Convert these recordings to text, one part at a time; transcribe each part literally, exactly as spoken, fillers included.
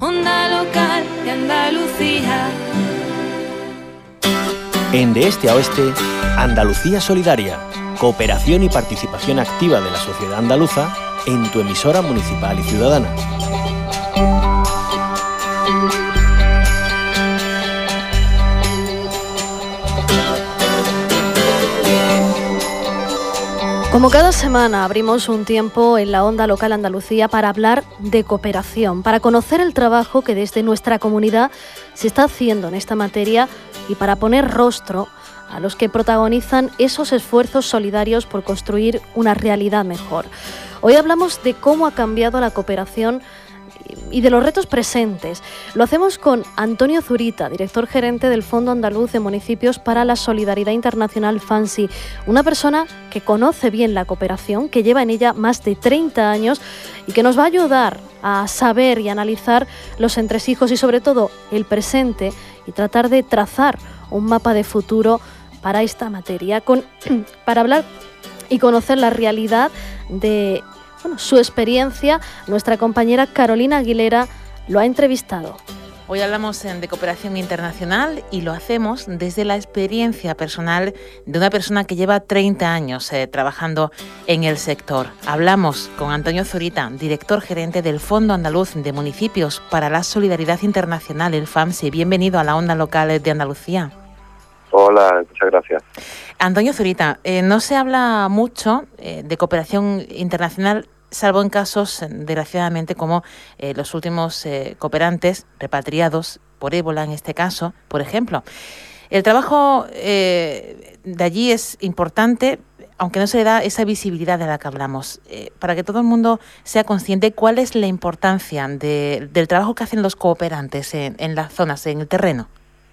Onda Local de Andalucía. En De Este a Oeste, Andalucía Solidaria, cooperación y participación activa de la sociedad andaluza en tu emisora municipal y ciudadana. Como cada semana abrimos un tiempo en la Onda Local Andalucía para hablar de cooperación, para conocer el trabajo que desde nuestra comunidad se está haciendo en esta materia y para poner rostro a los que protagonizan esos esfuerzos solidarios por construir una realidad mejor. Hoy hablamos de cómo ha cambiado la cooperación y de los retos presentes. Lo hacemos con Antonio Zurita, director gerente del Fondo Andaluz de Municipios para la Solidaridad Internacional FANSI, una persona que conoce bien la cooperación, que lleva en ella más de treinta años y que nos va a ayudar a saber y analizar los entresijos y sobre todo el presente y tratar de trazar un mapa de futuro para esta materia, con, para hablar y conocer la realidad de Bueno, su experiencia. Nuestra compañera Carolina Aguilera lo ha entrevistado. Hoy hablamos de cooperación internacional y lo hacemos desde la experiencia personal de una persona que lleva treinta años eh, trabajando en el sector. Hablamos con Antonio Zurita, director gerente del Fondo Andaluz de Municipios para la Solidaridad Internacional, el FAMSI. Bienvenido a la Onda Local de Andalucía. Hola, muchas gracias. Antonio Zurita, eh, no se habla mucho eh, de cooperación internacional, salvo en casos, desgraciadamente, como eh, los últimos eh, cooperantes repatriados por ébola, en este caso, por ejemplo. El trabajo eh, de allí es importante, aunque no se le da esa visibilidad de la que hablamos, eh, para que todo el mundo sea consciente cuál es la importancia de, del trabajo que hacen los cooperantes en, en las zonas, en el terreno.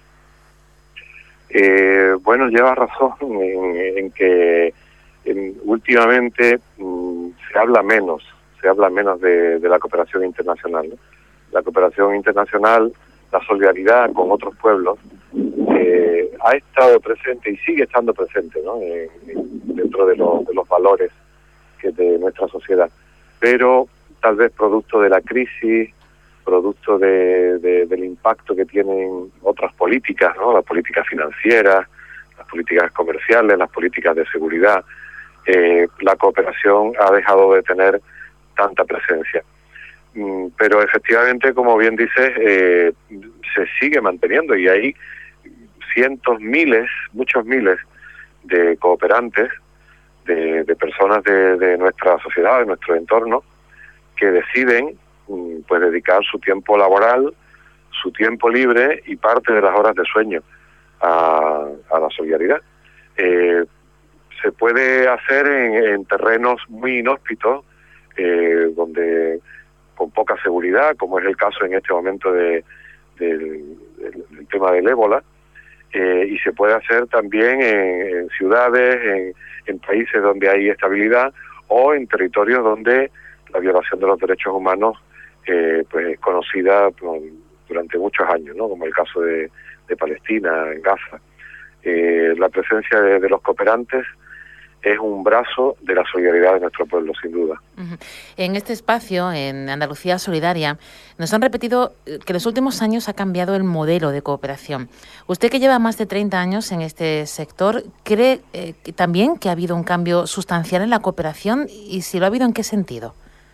Eh, bueno, llevas razón en, en que en, últimamente mmm, se habla menos, se habla menos de, de la cooperación internacional, ¿no? La cooperación internacional, la solidaridad con otros pueblos, eh, ha estado presente y sigue estando presente, ¿no? En, en, dentro de, lo, de los valores que de nuestra sociedad, pero tal vez producto de la crisis, producto de, de, del impacto que tienen otras políticas, ¿no? Las políticas financieras, las políticas comerciales, las políticas de seguridad, eh, la cooperación ha dejado de tener tanta presencia. Mm, pero efectivamente, como bien dices, eh, se sigue manteniendo y hay cientos, miles, muchos miles de cooperantes, de, de personas de, de nuestra sociedad, de nuestro entorno, que deciden pues dedicar su tiempo laboral, su tiempo libre y parte de las horas de sueño a, a la solidaridad. Eh, se puede hacer en, en terrenos muy inhóspitos, eh, donde con poca seguridad, como es el caso en este momento de, de, del, del tema del ébola, eh, y se puede hacer también en, en ciudades, en, en países donde hay estabilidad o en territorios donde la violación de los derechos humanos Eh, pues conocida pues, durante muchos años, ¿no? Como el caso de, de Palestina, en Gaza. Eh, la presencia de, de los cooperantes es un brazo de la solidaridad de nuestro pueblo, sin duda. Uh-huh. En este espacio, en Andalucía Solidaria, nos han repetido que en los últimos años ha cambiado el modelo de cooperación. Usted, que lleva más de treinta años en este sector, ¿cree eh, que también que ha habido un cambio sustancial en la cooperación? Y si lo ha habido, ¿en qué sentido?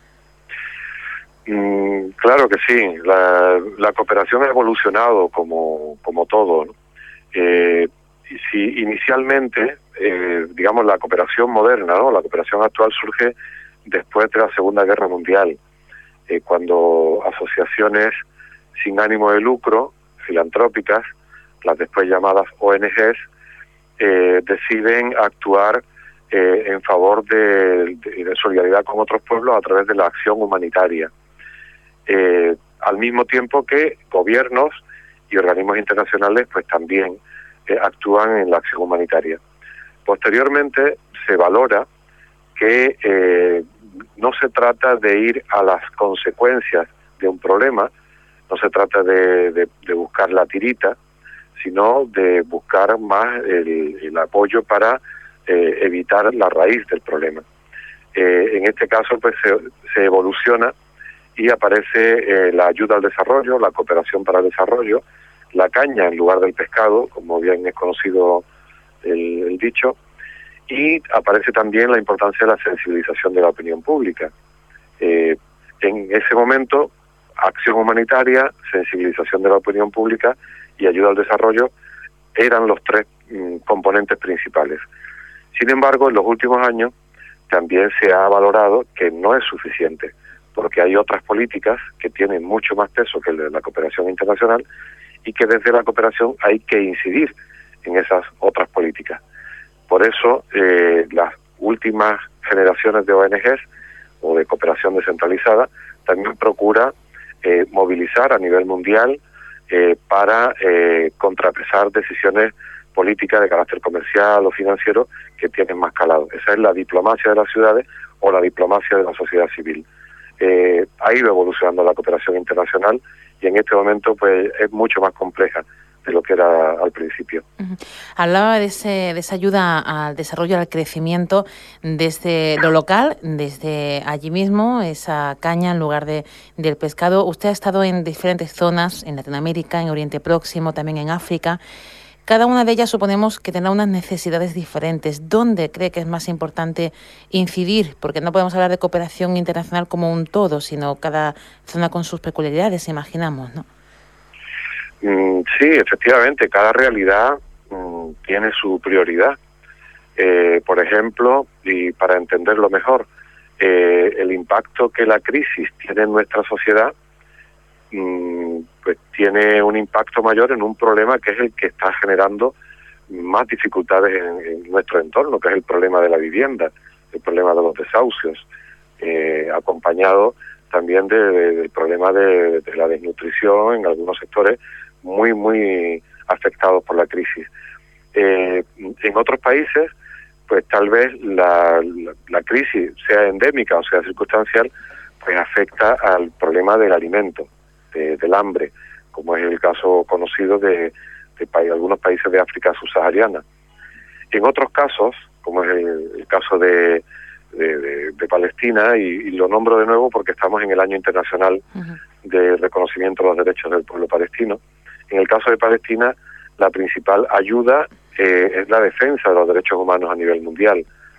Mm, claro que sí, la, la cooperación ha evolucionado como, como todo, ¿no? Eh, y si inicialmente, eh, digamos, la cooperación moderna, ¿no? La cooperación actual surge después de la Segunda Guerra Mundial, eh, cuando asociaciones sin ánimo de lucro, filantrópicas, las después llamadas O N Ges, eh, deciden actuar eh, en favor de, de, de solidaridad con otros pueblos a través de la acción humanitaria. Eh, al mismo tiempo que gobiernos y organismos internacionales pues también eh, actúan en la acción humanitaria. Posteriormente se valora que eh, no se trata de ir a las consecuencias de un problema, no se trata de, de, de buscar la tirita, sino de buscar más el, el apoyo para eh, evitar la raíz del problema. Eh, en este caso pues se, se evoluciona y aparece eh, la ayuda al desarrollo, la cooperación para el desarrollo, la caña en lugar del pescado, como bien es conocido el, el dicho, y aparece también la importancia de la sensibilización de la opinión pública. Eh, en ese momento, acción humanitaria, sensibilización de la opinión pública y ayuda al desarrollo eran los tres mm, componentes principales. Sin embargo, en los últimos años también se ha valorado que no es suficiente, porque hay otras políticas que tienen mucho más peso que el de la cooperación internacional y que desde la cooperación hay que incidir en esas otras políticas. Por eso, eh, las últimas generaciones de O N Ges o de cooperación descentralizada también procura eh, movilizar a nivel mundial eh, para eh, contrapesar decisiones políticas de carácter comercial o financiero que tienen más calado. Esa es la diplomacia de las ciudades o la diplomacia de la sociedad civil. Eh, ha ido evolucionando la cooperación internacional y en este momento pues es mucho más compleja de lo que era al principio. Uh-huh. Hablaba de, ese, de esa ayuda al desarrollo, al crecimiento desde lo local, desde allí mismo, esa caña en lugar de del pescado. Usted ha estado en diferentes zonas, en Latinoamérica, en Oriente Próximo, también en África. Cada una de ellas suponemos que tendrá unas necesidades diferentes. ¿Dónde cree que es más importante incidir? Porque no podemos hablar de cooperación internacional como un todo, sino cada zona con sus peculiaridades, imaginamos, ¿no? Mm, sí, efectivamente, cada realidad mm, tiene su prioridad. Eh, por ejemplo, y para entenderlo mejor, eh, el impacto que la crisis tiene en nuestra sociedad pues tiene un impacto mayor en un problema que es el que está generando más dificultades en, en nuestro entorno, que es el problema de la vivienda, el problema de los desahucios, eh, acompañado también de, de, del problema de, de la desnutrición en algunos sectores muy, muy afectados por la crisis. Eh, en otros países, pues tal vez la, la, la crisis, sea endémica o sea circunstancial, pues afecta al problema del alimento, De, del hambre, como es el caso conocido de, de, de algunos países de África subsahariana. En otros casos, como es el, el caso de, de, de, de Palestina, y, y lo nombro de nuevo porque estamos en el Año Internacional uh-huh. de Reconocimiento de los Derechos del Pueblo Palestino. En el caso de Palestina, la principal ayuda eh, es la defensa de los derechos humanos a nivel mundial.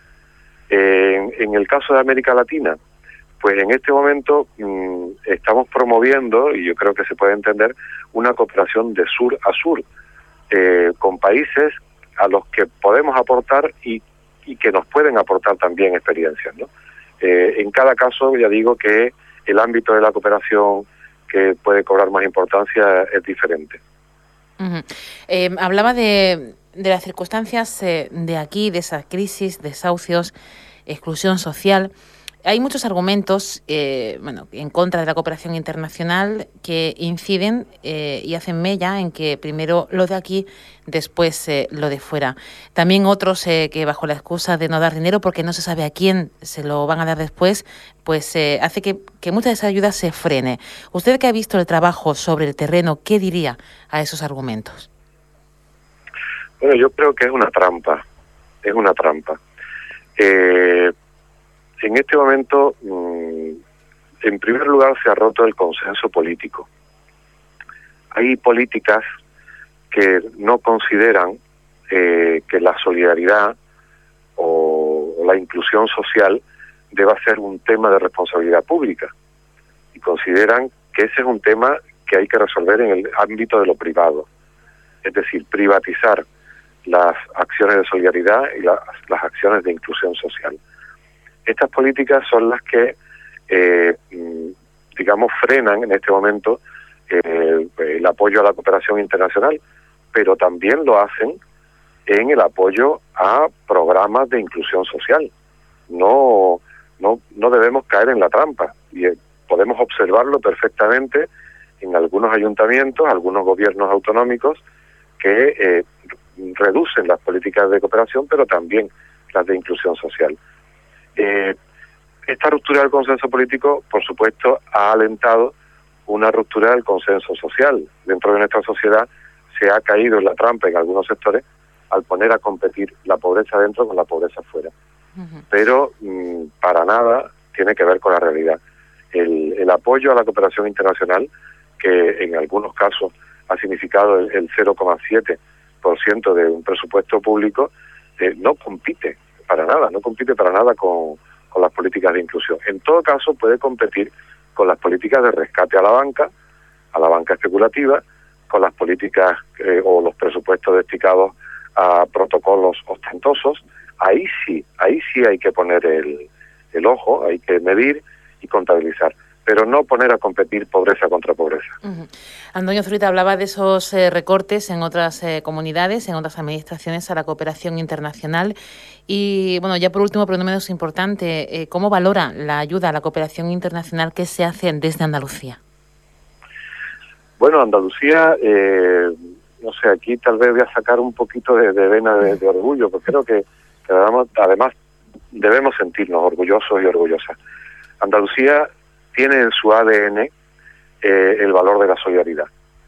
Eh, en, en el caso de América Latina, pues en este momento mmm, estamos promoviendo, y yo creo que se puede entender, una cooperación de sur a sur, eh, con países a los que podemos aportar y, y que nos pueden aportar también experiencias, ¿no? Eh, en cada caso, ya digo que el ámbito de la cooperación que puede cobrar más importancia es diferente. Uh-huh. Eh, hablaba de, de las circunstancias eh, de aquí, de esa crisis, desahucios, exclusión social. Hay muchos argumentos eh, bueno, en contra de la cooperación internacional que inciden eh, y hacen mella en que primero lo de aquí, después eh, lo de fuera. También otros eh, que bajo la excusa de no dar dinero porque no se sabe a quién se lo van a dar después, pues eh, hace que, que mucha de esa ayuda se frene. Usted que ha visto el trabajo sobre el terreno, ¿qué diría a esos argumentos? Bueno, yo creo que es una trampa, es una trampa. Eh... En este momento, en primer lugar, se ha roto el consenso político. Hay políticas que no consideran eh, que la solidaridad o, o la inclusión social deba ser un tema de responsabilidad pública y consideran que ese es un tema que hay que resolver en el ámbito de lo privado, es decir, privatizar las acciones de solidaridad y las, las acciones de inclusión social. Estas políticas son las que, eh, digamos, frenan en este momento eh, el apoyo a la cooperación internacional, pero también lo hacen en el apoyo a programas de inclusión social. No, no, no debemos caer en la trampa y eh, podemos observarlo perfectamente en algunos ayuntamientos, algunos gobiernos autonómicos que eh, reducen las políticas de cooperación, pero también las de inclusión social. Eh, esta ruptura del consenso político, por supuesto, ha alentado una ruptura del consenso social. Dentro de nuestra sociedad se ha caído en la trampa en algunos sectores al poner a competir la pobreza dentro con la pobreza fuera. Uh-huh. Pero mmm, para nada tiene que ver con la realidad. el, el apoyo a la cooperación internacional, que en algunos casos ha significado el, el cero coma siete por ciento de un presupuesto público, eh, no compite para nada, no compite para nada con, con las políticas de inclusión. En todo caso, puede competir con las políticas de rescate a la banca, a la banca especulativa, con las políticas eh, o los presupuestos destinados a protocolos ostentosos. Ahí sí, ahí sí hay que poner el, el ojo, hay que medir y contabilizar, pero no poner a competir pobreza contra pobreza. Uh-huh. Antonio Zurita hablaba de esos eh, recortes en otras eh, comunidades, en otras administraciones a la cooperación internacional. Y, bueno, ya por último, pero no menos importante, eh, ¿cómo valora la ayuda a la cooperación internacional que se hace desde Andalucía? Bueno, Andalucía, eh, no sé, aquí tal vez voy a sacar un poquito de, de vena de, de orgullo, porque creo que, que además, además debemos sentirnos orgullosos y orgullosas. Andalucía tiene en su A D N eh, el valor de la solidaridad.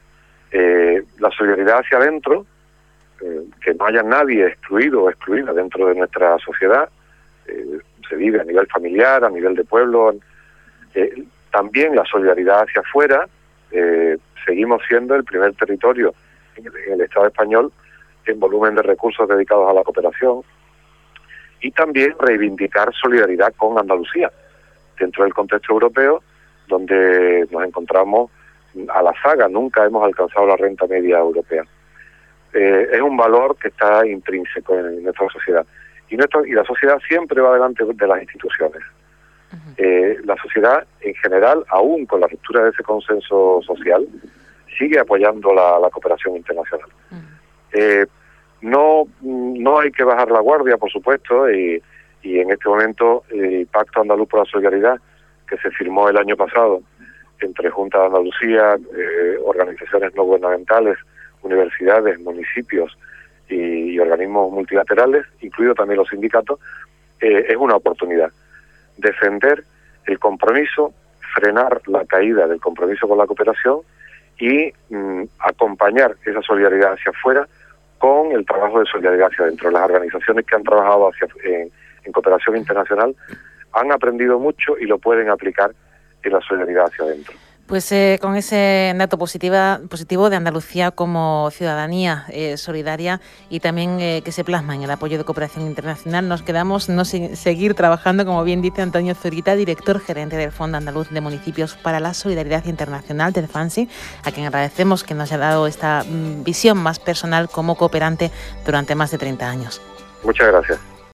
Eh, la solidaridad hacia adentro, eh, que no haya nadie excluido o excluida dentro de nuestra sociedad, eh, se vive a nivel familiar, a nivel de pueblo. Eh, también la solidaridad hacia afuera, eh, seguimos siendo el primer territorio en el, en el Estado español en volumen de recursos dedicados a la cooperación, y también reivindicar solidaridad con Andalucía, dentro del contexto europeo, donde nos encontramos a la zaga, nunca hemos alcanzado la renta media europea. Eh, es un valor que está intrínseco en nuestra sociedad. Y, nuestro, y la sociedad siempre va delante de las instituciones. Uh-huh. Eh, la sociedad, en general, aún con la ruptura de ese consenso social, sigue apoyando la, la cooperación internacional. Uh-huh. Eh, no, no hay que bajar la guardia, por supuesto, y Y en este momento el Pacto Andaluz por la Solidaridad, que se firmó el año pasado entre Junta de Andalucía, eh, organizaciones no gubernamentales, universidades, municipios y, y organismos multilaterales, incluidos también los sindicatos, eh, es una oportunidad. Defender el compromiso, frenar la caída del compromiso con la cooperación y mm, acompañar esa solidaridad hacia afuera con el trabajo de solidaridad hacia adentro. Las organizaciones que han trabajado hacia en, en cooperación internacional han aprendido mucho y lo pueden aplicar en la solidaridad hacia adentro. Pues eh, con ese dato positiva, positivo de Andalucía como ciudadanía eh, solidaria y también eh, que se plasma en el apoyo de cooperación internacional, nos quedamos no se, seguir trabajando, como bien dice Antonio Zurita, director gerente del Fondo Andaluz de Municipios para la Solidaridad Internacional del FANSI, a quien agradecemos que nos haya dado esta mm, visión más personal como cooperante durante más de treinta años. Muchas gracias.